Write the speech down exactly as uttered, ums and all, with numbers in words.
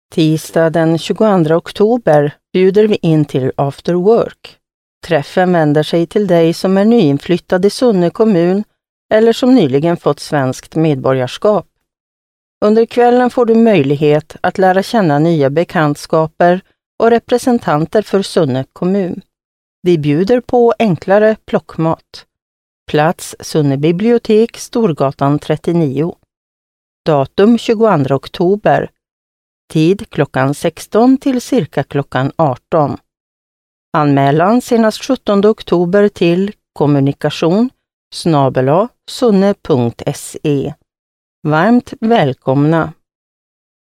Tisdag den tjugoandra oktober bjuder vi in till After Work. Träffen vänder sig till dig som är nyinflyttad i Sunne kommun eller som nyligen fått svenskt medborgarskap. Under kvällen får du möjlighet att lära känna nya bekantskaper och representanter för Sunne kommun. Vi bjuder på enklare plockmat. Plats Sunne bibliotek, Storgatan trettionio. Datum tjugoandra oktober. Tid klockan sexton till cirka klockan arton. Anmälan senast sjuttonde oktober till kommunikation snabel-a sunne punkt se. Varmt välkomna!